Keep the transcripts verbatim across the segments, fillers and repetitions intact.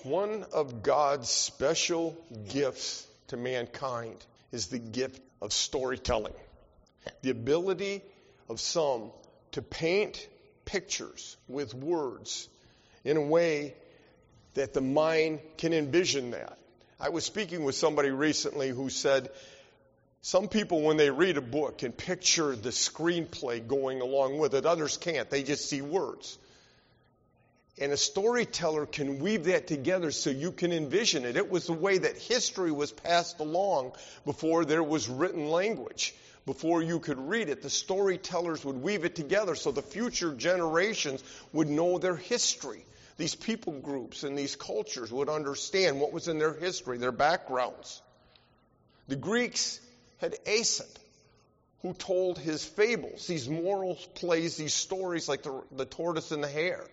One of God's special gifts to mankind is the gift of storytelling. The ability of some to paint pictures with words in a way that the mind can envision that. I was speaking with somebody recently who said some people, when they read a book, can picture the screenplay going along with it. Others can't. They just see words. And a storyteller can weave that together so you can envision it. It was the way that history was passed along before there was written language. Before you could read it, the storytellers would weave it together so the future generations would know their history. These people groups and these cultures would understand what was in their history, their backgrounds. The Greeks had Aesop, who told his fables, these moral plays, these stories like the, the tortoise and the hare,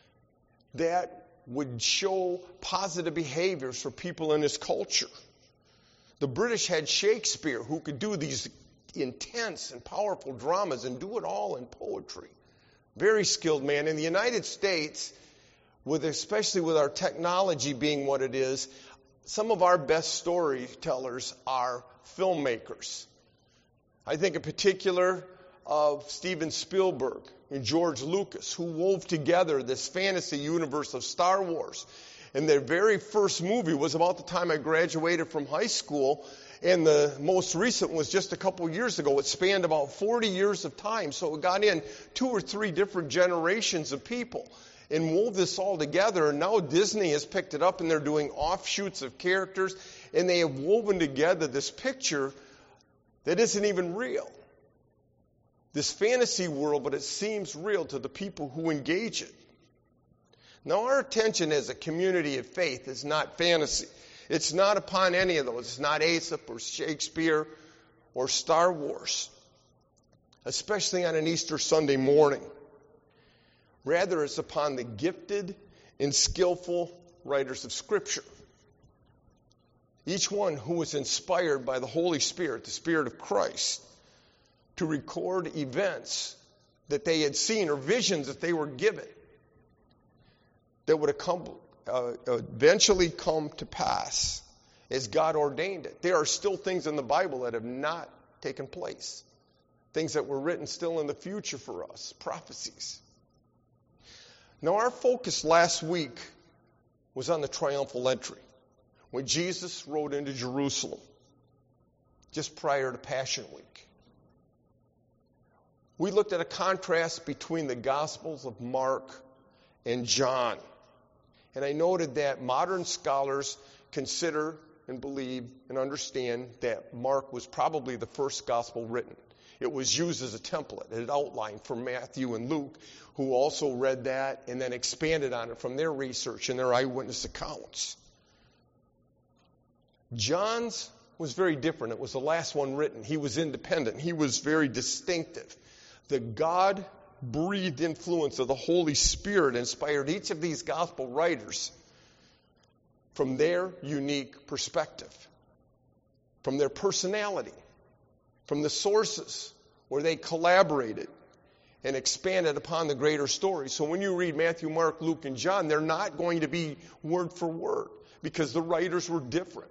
that would show positive behaviors for people in his culture. The British had Shakespeare, who could do these intense and powerful dramas and do it all in poetry. Very skilled man. In the United States, with especially with our technology being what it is, some of our best storytellers are filmmakers. I think in particular of Steven Spielberg and George Lucas, who wove together this fantasy universe of Star Wars. And their very first movie was about the time I graduated from high school, and the most recent was just a couple years ago. It spanned about forty years of time, so it got in two or three different generations of people and wove this all together. And now Disney has picked it up, and they're doing offshoots of characters, and they have woven together this picture that isn't even real. This fantasy world, but it seems real to the people who engage it. Now, our attention as a community of faith is not fantasy. It's not upon any of those. It's not Aesop or Shakespeare or Star Wars, especially on an Easter Sunday morning. Rather, it's upon the gifted and skillful writers of Scripture. Each one who was inspired by the Holy Spirit, the Spirit of Christ, to record events that they had seen or visions that they were given that would uh, eventually come to pass as God ordained it. There are still things in the Bible that have not taken place. Things that were written still in the future for us, prophecies. Now, our focus last week was on the triumphal entry, when Jesus rode into Jerusalem just prior to Passion Week. We looked at a contrast between the Gospels of Mark and John. And I noted that modern scholars consider and believe and understand that Mark was probably the first gospel written. It was used as a template, an outline for Matthew and Luke, who also read that and then expanded on it from their research and their eyewitness accounts. John's was very different. It was the last one written. He was independent. He was very distinctive. The God-breathed influence of the Holy Spirit inspired each of these gospel writers from their unique perspective, from their personality, from the sources where they collaborated and expanded upon the greater story. So when you read Matthew, Mark, Luke, and John, they're not going to be word for word because the writers were different.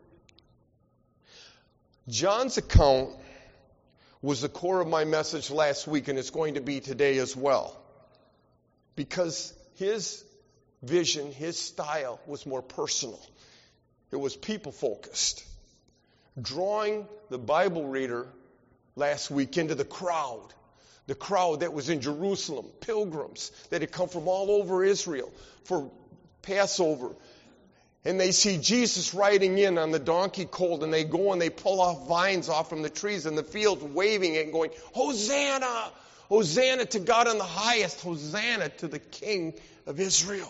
John's account was the core of my message last week, and it's going to be today as well. Because his vision, his style was more personal. It was people-focused. Drawing the Bible reader last week into the crowd. The crowd that was in Jerusalem, pilgrims that had come from all over Israel for Passover. And they see Jesus riding in on the donkey colt, and they go and they pull off vines off from the trees in the fields, waving it and going, Hosanna! Hosanna to God in the highest! Hosanna to the King of Israel!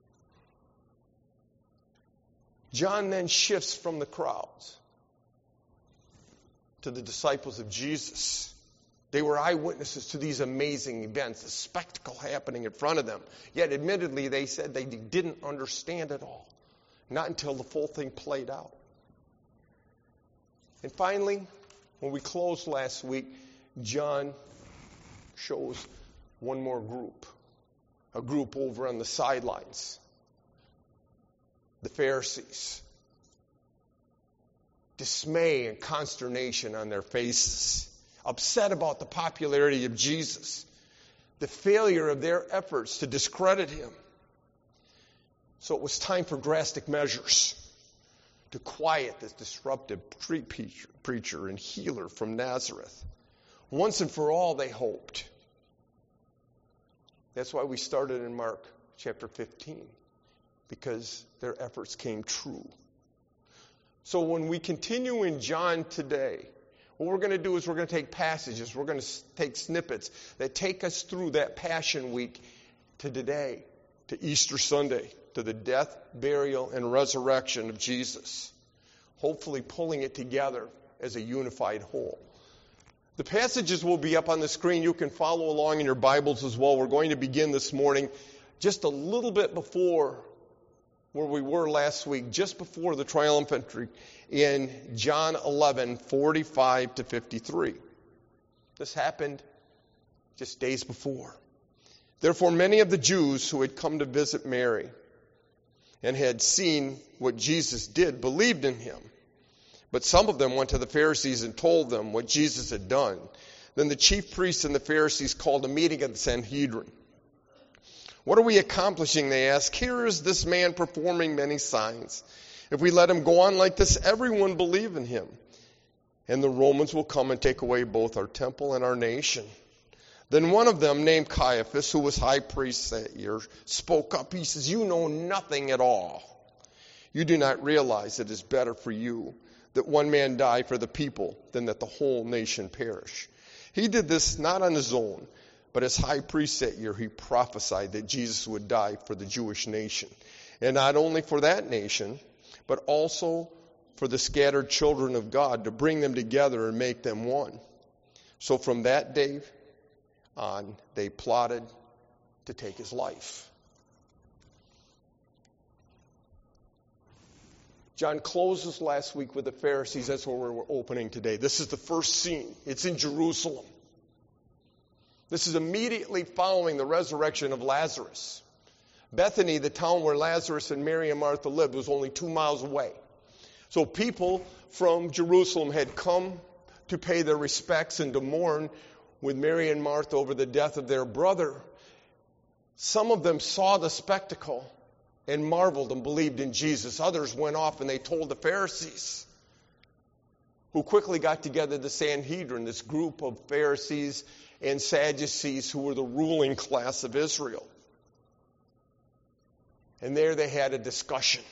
John then shifts from the crowds to the disciples of Jesus. They were eyewitnesses to these amazing events, the spectacle happening in front of them. Yet admittedly, they said they didn't understand it all. Not until the full thing played out. And finally, when we closed last week, John shows one more group. A group over on the sidelines. the Pharisees. Dismay and consternation on their faces. Upset about the popularity of Jesus. The failure of their efforts to discredit him. So it was time for drastic measures to quiet this disruptive preacher and healer from Nazareth. Once and for all, they hoped. That's why we started in Mark chapter fifteen, because their efforts came true. So when we continue in John today, what we're going to do is we're going to take passages, we're going to take snippets that take us through that Passion Week to today, to Easter Sunday, to the death, burial, and resurrection of Jesus. Hopefully pulling it together as a unified whole. The passages will be up on the screen. You can follow along in your Bibles as well. We're going to begin this morning just a little bit before where we were last week, just before the triumphant entry in John eleven, forty-five to fifty-three. This happened just days before. Therefore, many of the Jews who had come to visit Mary and had seen what Jesus did believed in him. But some of them went to the Pharisees and told them what Jesus had done. Then the chief priests and the Pharisees called a meeting of the Sanhedrin. What are we accomplishing, they asked. Here is this man performing many signs. If we let him go on like this, everyone will believe in him. And the Romans will come and take away both our temple and our nation. Then one of them, named Caiaphas, who was high priest that year, spoke up. He says, you know nothing at all. You do not realize it is better for you that one man die for the people than that the whole nation perish. He did this not on his own, but as high priest that year, he prophesied that Jesus would die for the Jewish nation. And not only for that nation, but also for the scattered children of God, to bring them together and make them one. So from that day on, they plotted to take his life. John closes last week with the Pharisees. That's where we're opening today. This is the first scene. It's in Jerusalem. This is immediately following the resurrection of Lazarus. Bethany, the town where Lazarus and Mary and Martha lived, was only two miles away. So people from Jerusalem had come to pay their respects and to mourn with Mary and Martha over the death of their brother. Some of them saw the spectacle and marveled and believed in Jesus. Others went off and they told the Pharisees, who quickly got together the Sanhedrin, this group of Pharisees and Sadducees who were the ruling class of Israel. And there they had a discussion.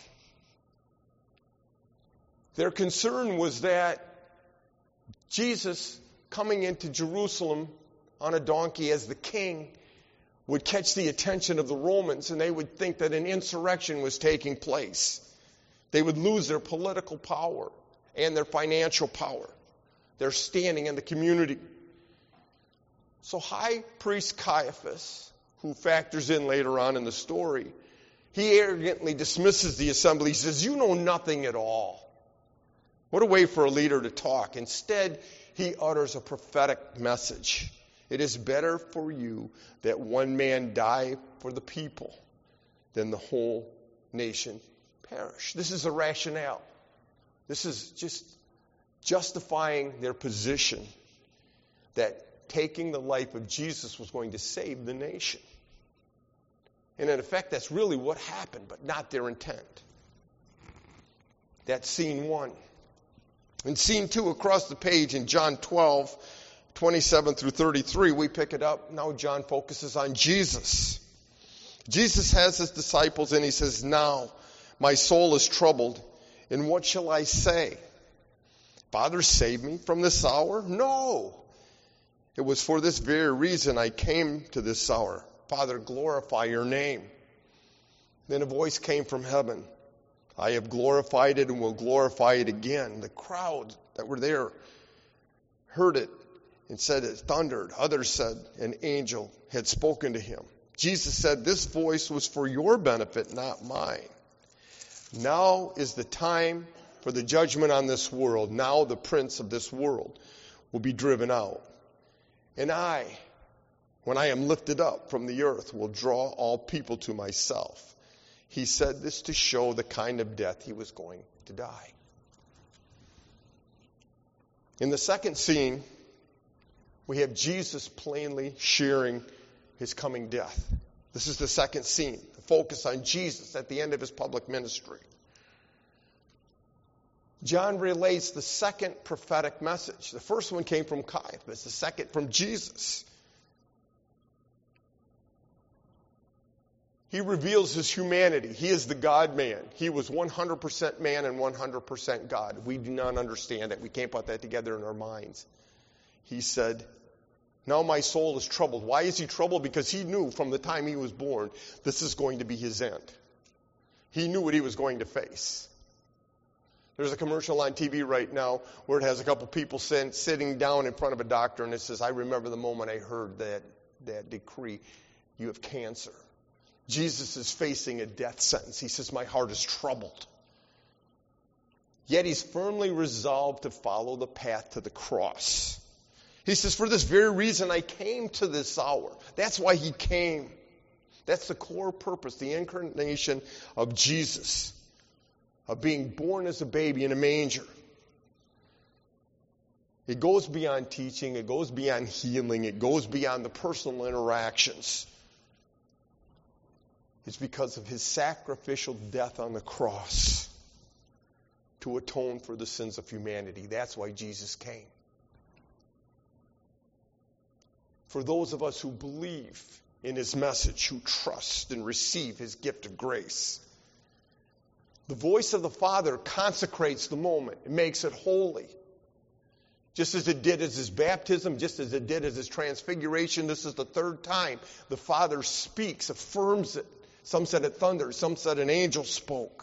Their concern was that Jesus, coming into Jerusalem on a donkey as the king, would catch the attention of the Romans, and they would think that an insurrection was taking place. They would lose their political power and their financial power, their standing in the community. So high priest Caiaphas, who factors in later on in the story, he arrogantly dismisses the assembly. He says, you know nothing at all. What a way for a leader to talk. Instead, he utters a prophetic message. It is better for you that one man die for the people than the whole nation perish. This is a rationale. This is just justifying their position that taking the life of Jesus was going to save the nation. And in effect, that's really what happened, but not their intent. That's scene one. In scene two, across the page in John twelve, twenty-seven through thirty-three, we pick it up. Now John focuses on Jesus. Jesus has his disciples and he says, now my soul is troubled, and what shall I say? Father, save me from this hour? No. It was for this very reason I came to this hour. Father, glorify your name. Then a voice came from heaven. I have glorified it and will glorify it again. The crowd that were there heard it and said it thundered. Others said an angel had spoken to him. Jesus said, this voice was for your benefit, not mine. Now is the time for the judgment on this world. Now the prince of this world will be driven out. And I, when I am lifted up from the earth, will draw all people to myself. He said this to show the kind of death he was going to die. In the second scene, we have Jesus plainly sharing his coming death. This is the second scene, the focus on Jesus at the end of his public ministry. John relates the second prophetic message. The first one came from Caiaphas, the second from Jesus. He reveals his humanity. He is the God-man. He was one hundred percent man and one hundred percent God. We do not understand it. We can't put that together in our minds. He said, now my soul is troubled. Why is he troubled? Because he knew from the time he was born, this is going to be his end. He knew what he was going to face. There's a commercial on T V right now where it has a couple people sit, sitting down in front of a doctor, and it says, I remember the moment I heard that, that decree. You have cancer. Jesus is facing a death sentence. He says, my heart is troubled. Yet he's firmly resolved to follow the path to the cross. He says, for this very reason I came to this hour. That's why he came. That's the core purpose, the incarnation of Jesus, of being born as a baby in a manger. It goes beyond teaching. It goes beyond healing. It goes beyond the personal interactions. It's because of his sacrificial death on the cross to atone for the sins of humanity. That's why Jesus came. For those of us who believe in his message, who trust and receive his gift of grace, the voice of the Father consecrates the moment. It makes it holy. Just as it did as his baptism, just as it did as his transfiguration, this is the third time the Father speaks, affirms it. Some said it thundered, some said an angel spoke.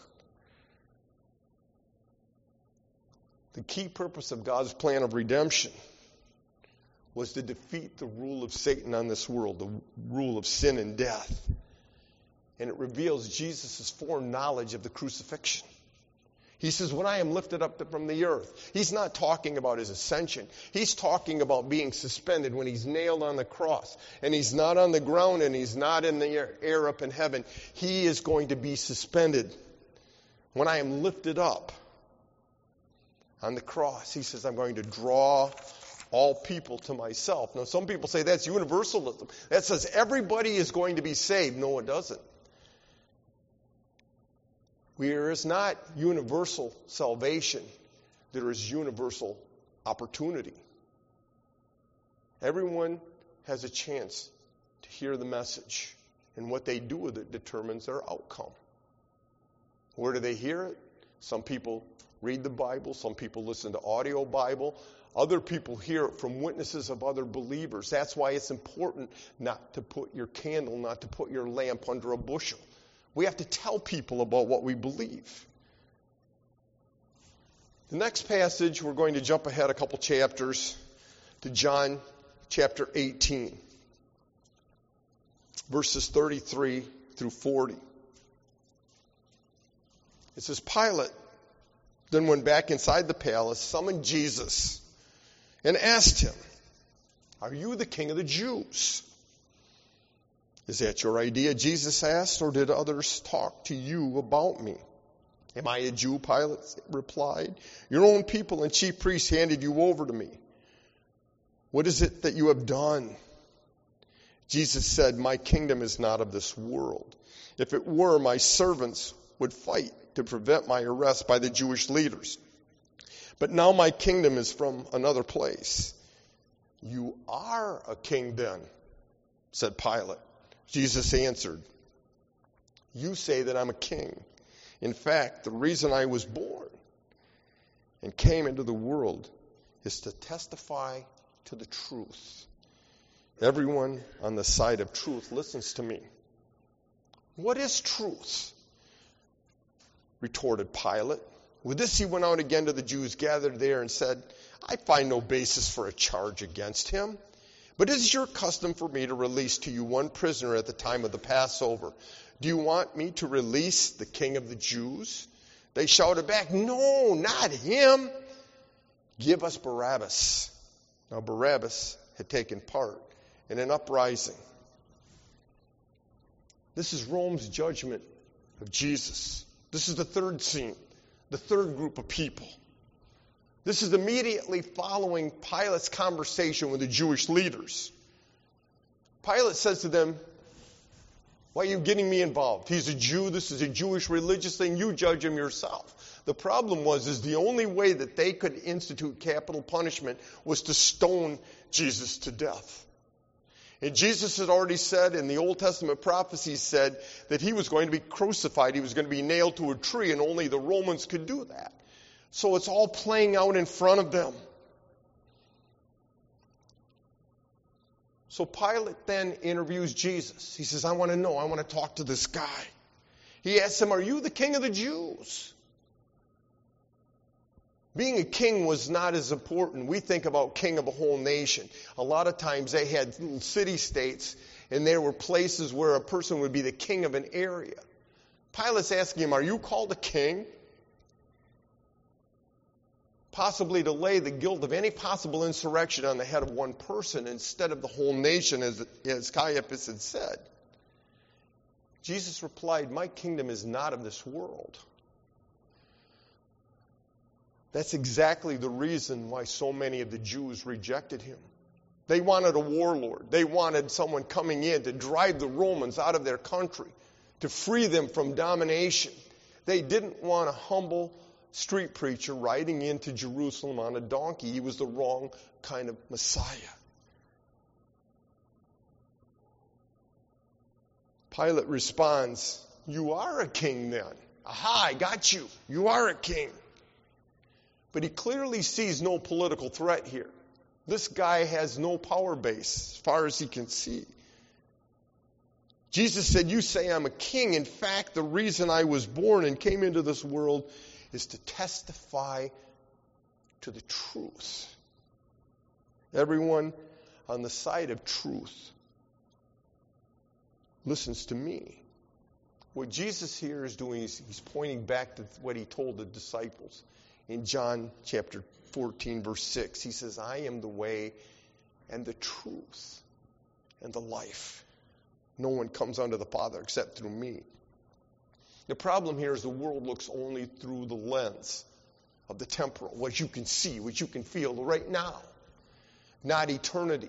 The key purpose of God's plan of redemption was to defeat the rule of Satan on this world, the rule of sin and death. And it reveals Jesus' foreknowledge of the crucifixion. He says, when I am lifted up from the earth, he's not talking about his ascension. He's talking about being suspended when he's nailed on the cross. And he's not on the ground and he's not in the air, air up in heaven. He is going to be suspended. When I am lifted up on the cross, he says, I'm going to draw all people to myself. Now, some people say that's universalism. That says everybody is going to be saved. No, it doesn't. There is not universal salvation. There is universal opportunity. Everyone has a chance to hear the message, and what they do with it determines their outcome. Where do they hear it? Some people read the Bible. Some people listen to audio Bible. Other people hear it from witnesses of other believers. That's why it's important not to put your candle, not to put your lamp under a bushel. We have to tell people about what we believe. The next passage, we're going to jump ahead a couple chapters to John chapter eighteen, verses thirty-three through forty. It says, Pilate then went back inside the palace, summoned Jesus, and asked him, are you the king of the Jews? Is that your idea, Jesus asked, or did others talk to you about me? Am I a Jew? Pilate replied. Your own people and chief priests handed you over to me. What is it that you have done? Jesus said, my kingdom is not of this world. If it were, my servants would fight to prevent my arrest by the Jewish leaders. But now my kingdom is from another place. You are a king then, said Pilate. Jesus answered, you say that I'm a king. In fact, the reason I was born and came into the world is to testify to the truth. Everyone on the side of truth listens to me. What is truth? Retorted Pilate. With this he went out again to the Jews gathered there and said, I find no basis for a charge against him. But it is your custom for me to release to you one prisoner at the time of the Passover. Do you want me to release the king of the Jews? They shouted back, no, not him. Give us Barabbas. Now Barabbas had taken part in an uprising. This is Rome's judgment of Jesus. This is the third scene, the third group of people. This is immediately following Pilate's conversation with the Jewish leaders. Pilate says to them, why are you getting me involved? He's a Jew. This is a Jewish religious thing. You judge him yourself. The problem was, is the only way that they could institute capital punishment was to stone Jesus to death. And Jesus had already said, in the Old Testament prophecies said, that he was going to be crucified. He was going to be nailed to a tree, and only the Romans could do that. So it's all playing out in front of them. So Pilate then interviews Jesus. He says, I want to know. I want to talk to this guy. He asks him, are you the king of the Jews? Being a king was not as important. We think about king of a whole nation. A lot of times they had little city-states, and there were places where a person would be the king of an area. Pilate's asking him, are you called a king? Possibly to lay the guilt of any possible insurrection on the head of one person instead of the whole nation, as, as Caiaphas had said. Jesus replied, my kingdom is not of this world. That's exactly the reason why so many of the Jews rejected him. They wanted a warlord. They wanted someone coming in to drive the Romans out of their country, to free them from domination. They didn't want a humble street preacher riding into Jerusalem on a donkey. He was the wrong kind of Messiah. Pilate responds, you are a king then. Aha, I got you. You are a king. But he clearly sees no political threat here. This guy has no power base as far as he can see. Jesus said, you say I'm a king. In fact, the reason I was born and came into this world is to testify to the truth. Everyone on the side of truth listens to me. What Jesus here is doing is he's pointing back to what he told the disciples. In John chapter fourteen, verse six, he says, I am the way and the truth and the life. No one comes unto the Father except through me. The problem here is the world looks only through the lens of the temporal, what you can see, what you can feel right now, not eternity.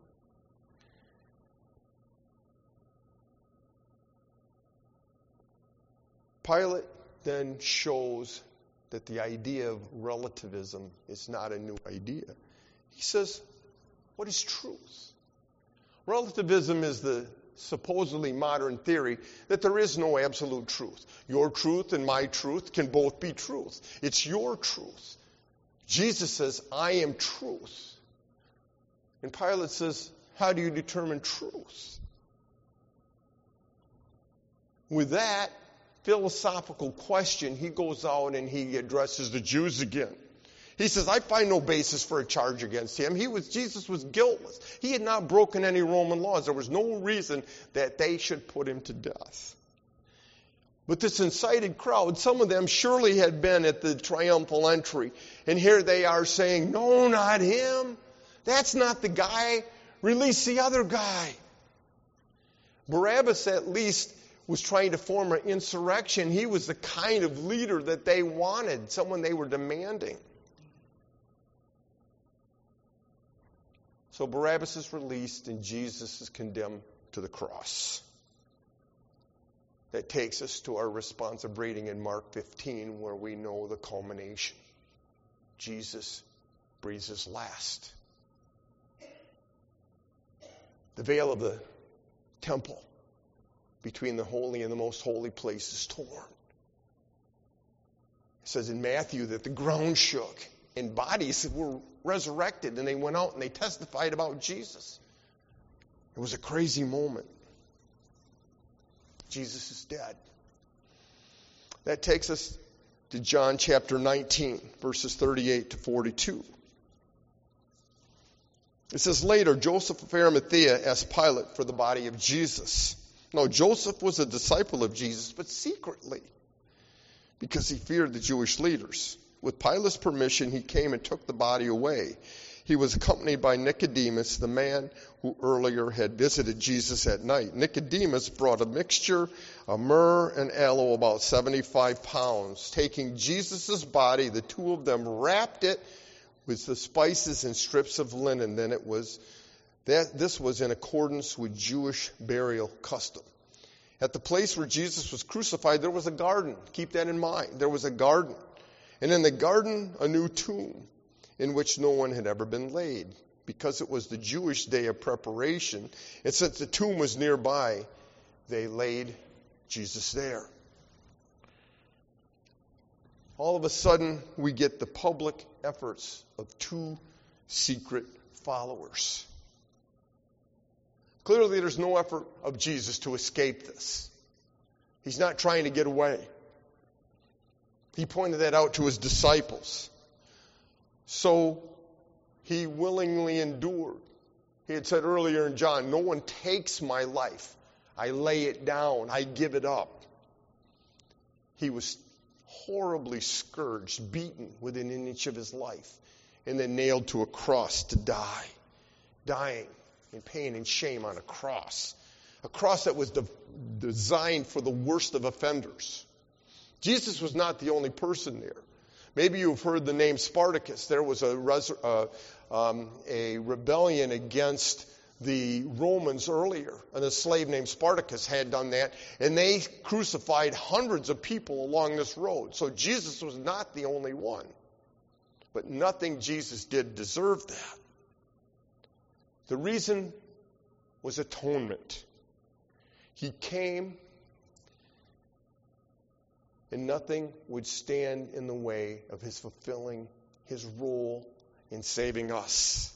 Pilate then shows that the idea of relativism is not a new idea. He says, what is truth? Relativism is the supposedly modern theory that there is no absolute truth. Your truth and my truth can both be truth. It's your truth. Jesus says, I am truth. And Pilate says, how do you determine truth? With that philosophical question, he goes out and he addresses the Jews again. He says, I find no basis for a charge against him. He was, Jesus was guiltless. He had not broken any Roman laws. There was no reason that they should put him to death. But this incited crowd, some of them surely had been at the triumphal entry. And here they are saying, no, not him. That's not the guy. Release the other guy. Barabbas at least was trying to form an insurrection. He was the kind of leader that they wanted, someone they were demanding. So Barabbas is released and Jesus is condemned to the cross. That takes us to our responsive reading in Mark fifteen, where we know the culmination. Jesus breathes his last. The veil of the temple between the holy and the most holy place is torn. It says in Matthew that the ground shook and bodies were resurrected and they went out and they testified about Jesus. It was a crazy moment. Jesus is dead. That takes us to John chapter nineteen, verses thirty-eight to forty-two. It says, later, Joseph of Arimathea asked Pilate for the body of Jesus. Now, Joseph was a disciple of Jesus, but secretly, because he feared the Jewish leaders. With Pilate's permission, he came and took the body away. He was accompanied by Nicodemus, the man who earlier had visited Jesus at night. Nicodemus brought a mixture of myrrh and aloe, about seventy-five pounds. Taking Jesus' body, the two of them wrapped it with the spices and strips of linen. Then it was that this was in accordance with Jewish burial custom. At the place where Jesus was crucified, there was a garden. Keep that in mind. There was a garden. And in the garden, a new tomb in which no one had ever been laid, because it was the Jewish day of preparation. And since the tomb was nearby, they laid Jesus there. All of a sudden, we get the public efforts of two secret followers. Clearly, there's no effort of Jesus to escape this. He's not trying to get away. He pointed that out to his disciples. So he willingly endured. He had said earlier in John, no one takes my life. I lay it down. I give it up. He was horribly scourged, beaten within an inch of his life, and then nailed to a cross to die. Dying in pain and shame on a cross. A cross that was de- designed for the worst of offenders. Jesus was not the only person there. Maybe you've heard the name Spartacus. There was a, res- uh, um, a rebellion against the Romans earlier. And a slave named Spartacus had done that. And they crucified hundreds of people along this road. So Jesus was not the only one. But nothing Jesus did deserved that. The reason was atonement. He came, and nothing would stand in the way of his fulfilling his role in saving us.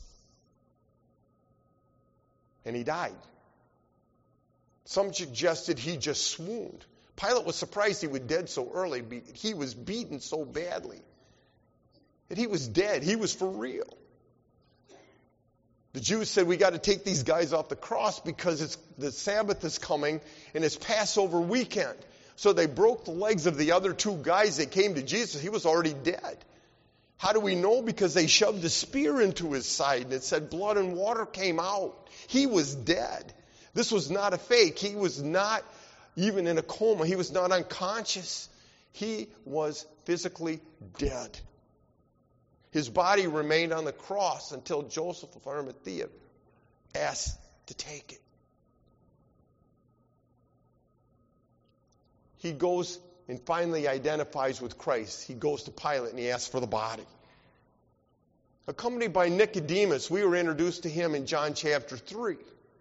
And he died. Some suggested he just swooned. Pilate was surprised he was dead so early. He was beaten so badly that he was dead. He was for real. The Jews said, we got to take these guys off the cross because it's the Sabbath is coming and it's Passover weekend. So they broke the legs of the other two guys that came to Jesus. He was already dead. How do we know? Because they shoved a spear into his side and it said blood and water came out. He was dead. This was not a fake. He was not even in a coma. He was not unconscious. He was physically dead. His body remained on the cross until Joseph of Arimathea asked to take it. He goes and finally identifies with Christ. He goes to Pilate and he asks for the body. Accompanied by Nicodemus, we were introduced to him in John chapter three.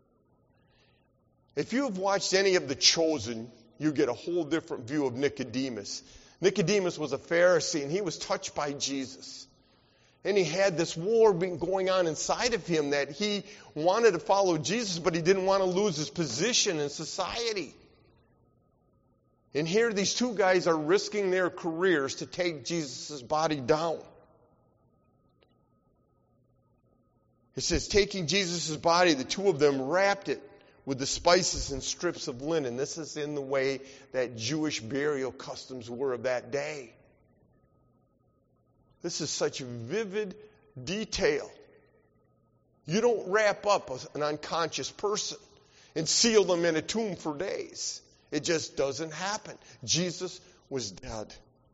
If you have watched any of The Chosen, you get a whole different view of Nicodemus. Nicodemus was a Pharisee and he was touched by Jesus. And he had this war being going on inside of him that he wanted to follow Jesus, but he didn't want to lose his position in society. And here these two guys are risking their careers to take Jesus' body down. It says, taking Jesus' body, the two of them wrapped it with the spices and strips of linen. This is in the way that Jewish burial customs were of that day. This is such vivid detail. You don't wrap up an unconscious person and seal them in a tomb for days. It just doesn't happen. Jesus was dead.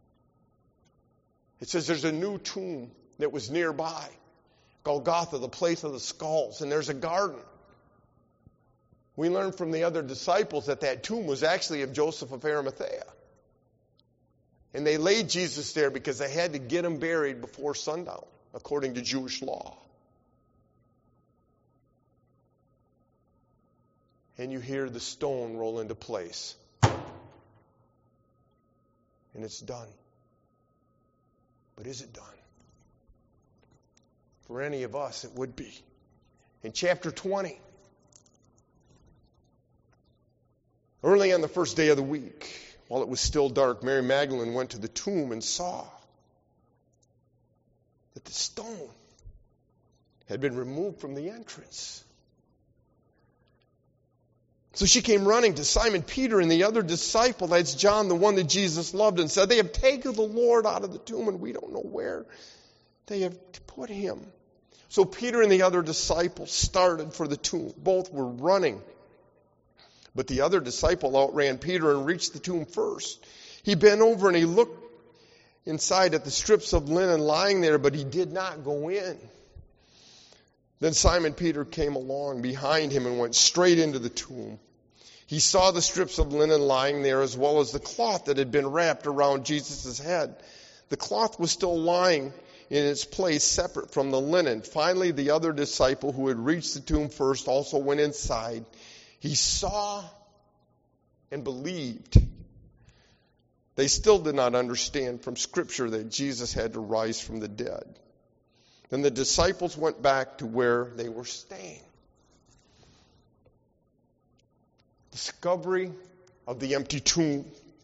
It says there's a new tomb that was nearby. Golgotha, the place of the skulls. And there's a garden. We learned from the other disciples that that tomb was actually of Joseph of Arimathea. And they laid Jesus there because they had to get him buried before sundown, according to Jewish law. And you hear the stone roll into place. And it's done. But is it done? For any of us, it would be. In chapter twenty, early on the first day of the week, while it was still dark, Mary Magdalene went to the tomb and saw that the stone had been removed from the entrance. So she came running to Simon Peter and the other disciple, that's John, the one that Jesus loved, and said, they have taken the Lord out of the tomb and we don't know where they have put him. So Peter and the other disciples started for the tomb. Both were running. But the other disciple outran Peter and reached the tomb first. He bent over and he looked inside at the strips of linen lying there, but he did not go in. Then Simon Peter came along behind him and went straight into the tomb. He saw the strips of linen lying there, as well as the cloth that had been wrapped around Jesus' head. The cloth was still lying in its place, separate from the linen. Finally, the other disciple who had reached the tomb first also went inside. He saw and believed. They still did not understand from Scripture that Jesus had to rise from the dead. Then the disciples went back to where they were staying. Discovery of the empty tomb.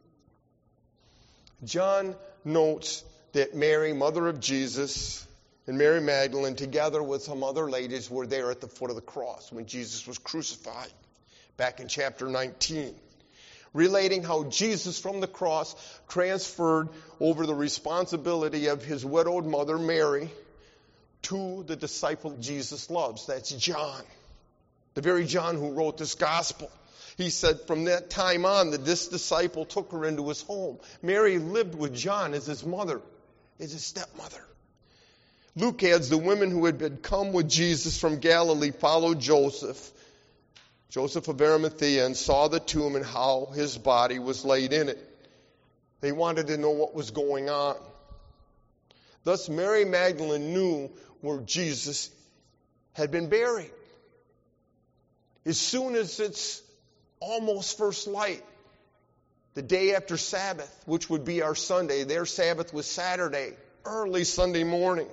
John notes that Mary, mother of Jesus, and Mary Magdalene, together with some other ladies, were there at the foot of the cross when Jesus was crucified, back in chapter nineteen. Relating how Jesus from the cross transferred over the responsibility of his widowed mother, Mary, to the disciple Jesus loves. That's John. The very John who wrote this gospel. He said from that time on that this disciple took her into his home. Mary lived with John as his mother, as his stepmother. Luke adds, the women who had been come with Jesus from Galilee followed Joseph, Joseph of Arimathea, and saw the tomb and how his body was laid in it. They wanted to know what was going on. Thus Mary Magdalene knew where Jesus had been buried. As soon as it's almost first light, the day after Sabbath, which would be our Sunday, their Sabbath was Saturday, early Sunday morning.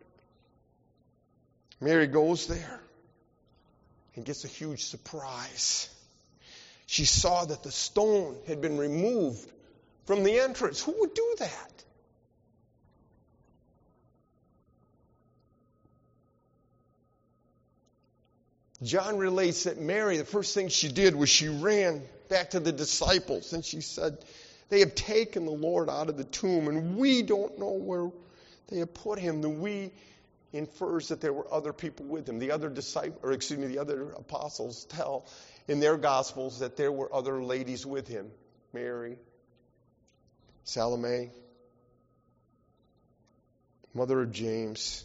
Mary goes there and gets a huge surprise. She saw that the stone had been removed from the entrance. Who would do that? John relates that Mary, the first thing she did was she ran back to the disciples and she said, they have taken the Lord out of the tomb and we don't know where they have put him. The we infers that there were other people with him. The other disciples, or excuse me, the other apostles tell in their gospels that there were other ladies with him. Mary, Salome, mother of James.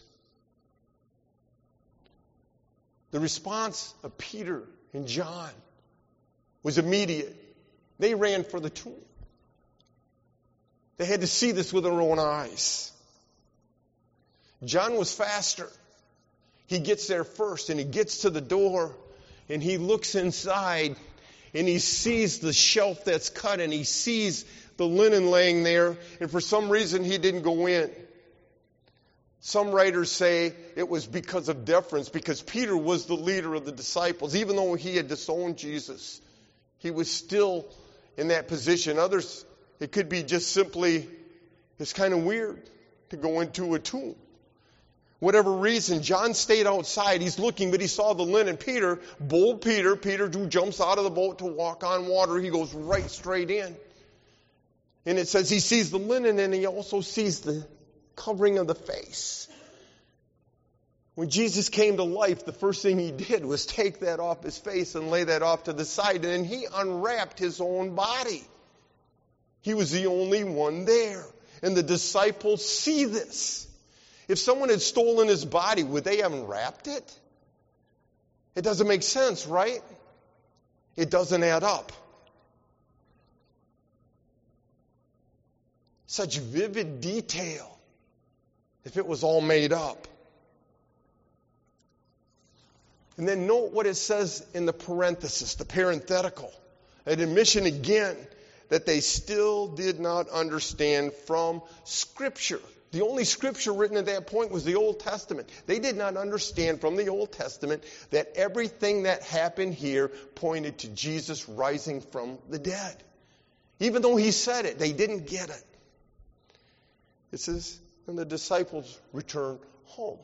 The response of Peter and John was immediate. They ran for the tomb. They had to see this with their own eyes. John was faster. He gets there first and he gets to the door and he looks inside and he sees the shelf that's cut and he sees the linen laying there, and for some reason he didn't go in. Some writers say it was because of deference, because Peter was the leader of the disciples. Even though he had disowned Jesus, he was still in that position. Others, it could be just simply, it's kind of weird to go into a tomb. Whatever reason, John stayed outside. He's looking, but he saw the linen. Peter, bold Peter, Peter who jumps out of the boat to walk on water, he goes right straight in. And it says he sees the linen and he also sees the covering of the face. When Jesus came to life, the first thing he did was take that off his face and lay that off to the side, and then he unwrapped his own body. He was the only one there. And the disciples see this. If someone had stolen his body, would they have unwrapped it? It doesn't make sense, right? It doesn't add up. Such vivid detail. If it was all made up. And then note what it says in the parenthesis, the parenthetical. An admission again that they still did not understand from Scripture. The only Scripture written at that point was the Old Testament. They did not understand from the Old Testament that everything that happened here pointed to Jesus rising from the dead. Even though he said it, they didn't get it. It says, and the disciples returned home.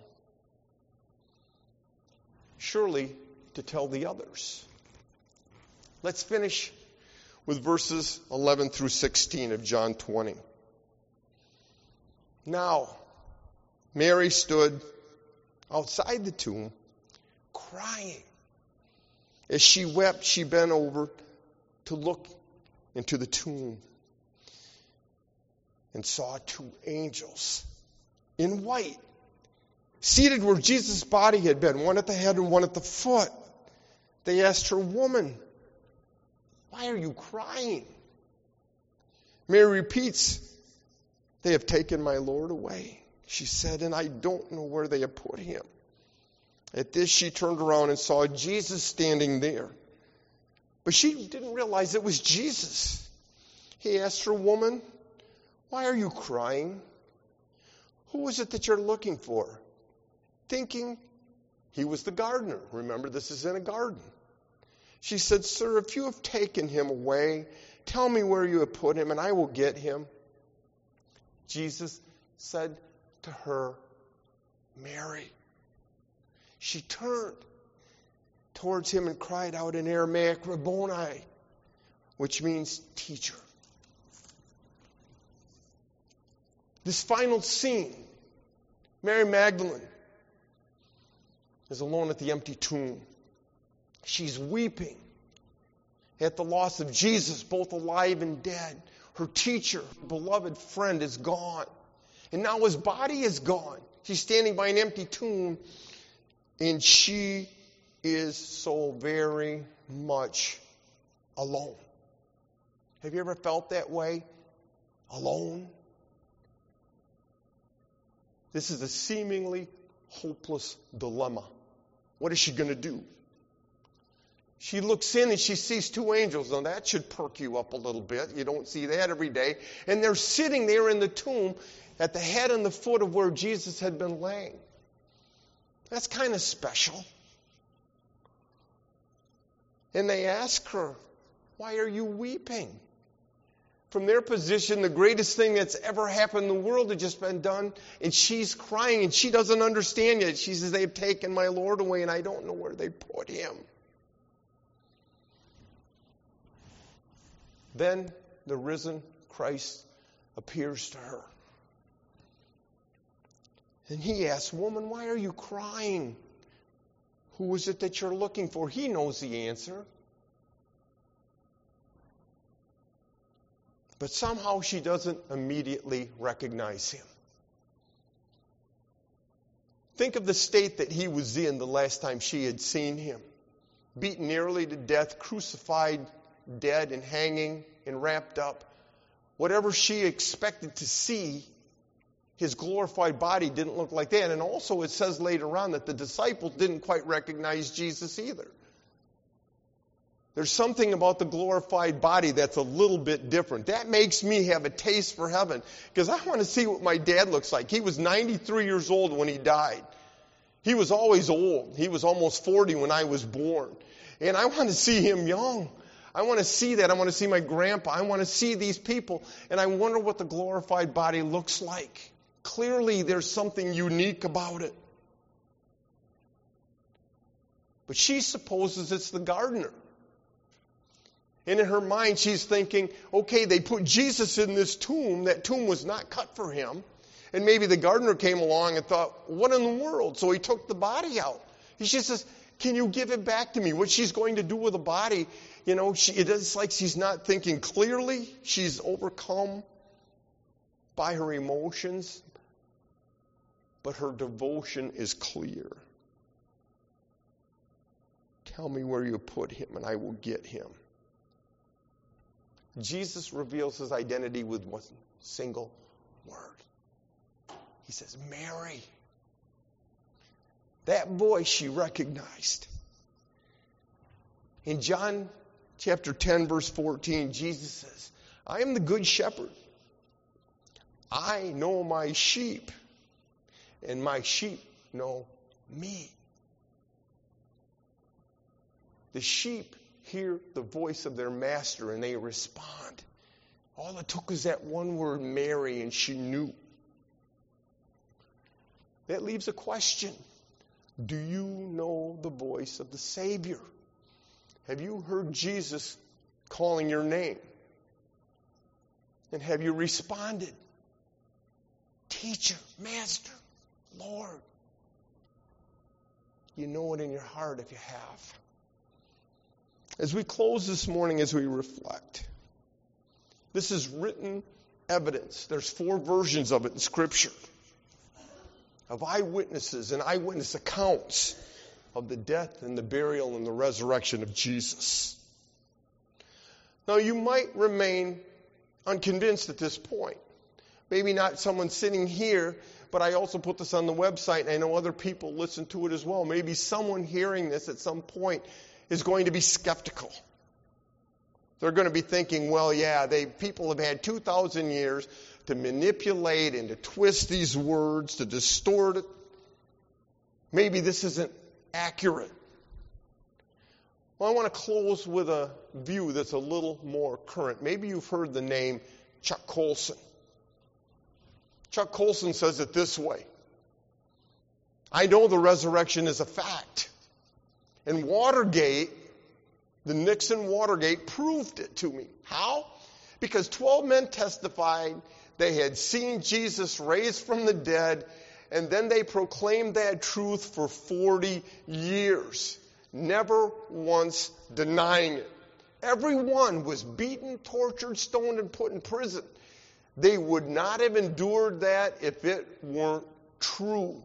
Surely to tell the others. Let's finish with verses eleven through sixteen of John twenty. Now, Mary stood outside the tomb, crying. As she wept, she bent over to look into the tomb and saw two angels in white, seated where Jesus' body had been, one at the head and one at the foot. They asked her, "Woman, why are you crying?" Mary repeats, "They have taken my Lord away," she said, "and I don't know where they have put him." At this, she turned around and saw Jesus standing there. But she didn't realize it was Jesus. He asked her, "Woman, why are you crying? Who is it that you're looking for?" Thinking he was the gardener. Remember, this is in a garden. She said, "Sir, if you have taken him away, tell me where you have put him, and I will get him." Jesus said to her, "Mary." She turned towards him and cried out in Aramaic, "Rabboni," which means teacher. This final scene, Mary Magdalene is alone at the empty tomb. She's weeping at the loss of Jesus, both alive and dead. Her teacher, beloved friend, is gone. And now his body is gone. She's standing by an empty tomb, and she is so very much alone. Have you ever felt that way? Alone? This is a seemingly hopeless dilemma. What is she going to do? She looks in and she sees two angels. Now that should perk you up a little bit. You don't see that every day. And they're sitting there in the tomb at the head and the foot of where Jesus had been laying. That's kind of special. And they ask her, "Why are you weeping?" From their position, the greatest thing that's ever happened in the world had just been done, and she's crying, and she doesn't understand yet. She says, "They've taken my Lord away, and I don't know where they put him." Then the risen Christ appears to her. And he asks, "Woman, why are you crying? Who is it that you're looking for?" He knows the answer. But somehow she doesn't immediately recognize him. Think of the state that he was in the last time she had seen him. Beaten nearly to death, crucified, dead and hanging and wrapped up. Whatever she expected to see, his glorified body didn't look like that. And also it says later on that the disciples didn't quite recognize Jesus either. There's something about the glorified body that's a little bit different. That makes me have a taste for heaven, because I want to see what my dad looks like. He was ninety-three years old when he died. He was always old. He was almost forty when I was born. And I want to see him young. I want to see that. I want to see my grandpa. I want to see these people. And I wonder what the glorified body looks like. Clearly, there's something unique about it. But she supposes it's the gardener. And in her mind, she's thinking, okay, they put Jesus in this tomb. That tomb was not cut for him. And maybe the gardener came along and thought, what in the world? So he took the body out. He just says, can you give it back to me? What she's going to do with the body, you know, she, it's like she's not thinking clearly. She's overcome by her emotions. But her devotion is clear. Tell me where you put him, and I will get him. Jesus reveals his identity with one single word. He says, Mary. That voice she recognized. In John chapter ten, verse fourteen, Jesus says, I am the good shepherd. I know my sheep, and my sheep know me. The sheep hear the voice of their master and they respond. All it took was that one word, Mary, and she knew. That leaves a question. Do you know the voice of the Savior? Have you heard Jesus calling your name? And have you responded? Teacher, Master, Lord. you know it in your heart if you have. As we close this morning, as we reflect, this is written evidence. There's four versions of it in Scripture, of eyewitnesses and eyewitness accounts of the death and the burial and the resurrection of Jesus. Now, you might remain unconvinced at this point. Maybe not someone sitting here, but I also put this on the website, and I know other people listen to it as well. Maybe someone hearing this at some point is going to be skeptical. They're going to be thinking, well, yeah, they people have had two thousand years to manipulate and to twist these words, to distort it. Maybe this isn't accurate. Well, I want to close with a view that's a little more current. Maybe you've heard the name Chuck Colson. Chuck Colson says it this way: I know the resurrection is a fact. And Watergate, the Nixon Watergate, proved it to me. How? Because twelve men testified they had seen Jesus raised from the dead, and then they proclaimed that truth for forty years, never once denying it. Everyone was beaten, tortured, stoned, and put in prison. They would not have endured that if it weren't true.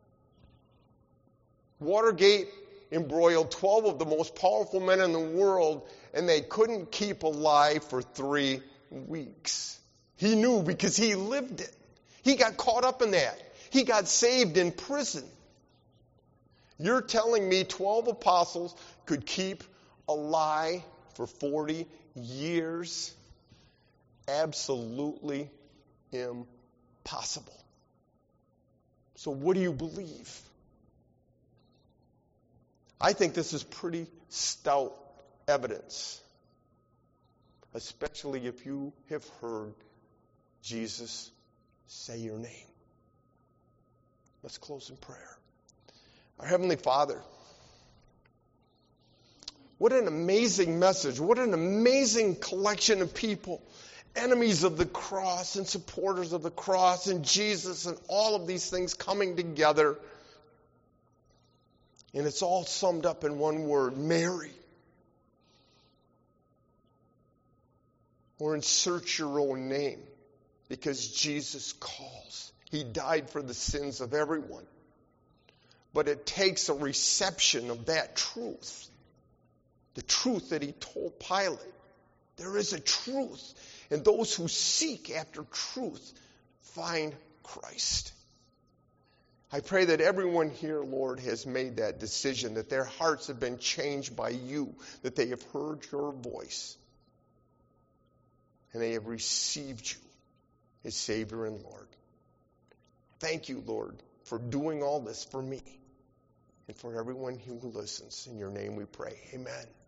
Watergate embroiled twelve of the most powerful men in the world, and they couldn't keep alive for three weeks. He knew because he lived it. He got caught up in that. He got saved in prison. You're telling me twelve apostles could keep a lie for forty years? Absolutely impossible. So what do you believe? I think this is pretty stout evidence, especially if you have heard Jesus say your name. Let's close in prayer. Our Heavenly Father, what an amazing message. What an amazing collection of people, enemies of the cross and supporters of the cross and Jesus and all of these things coming together. And it's all summed up in one word: Mary. Or insert your own name, because Jesus calls. He died for the sins of everyone. But it takes a reception of that truth. The truth that he told Pilate. There is a truth. And those who seek after truth find Christ. I pray that everyone here, Lord, has made that decision, that their hearts have been changed by you, that they have heard your voice, and they have received you as Savior and Lord. Thank you, Lord, for doing all this for me and for everyone who listens. In your name we pray. Amen.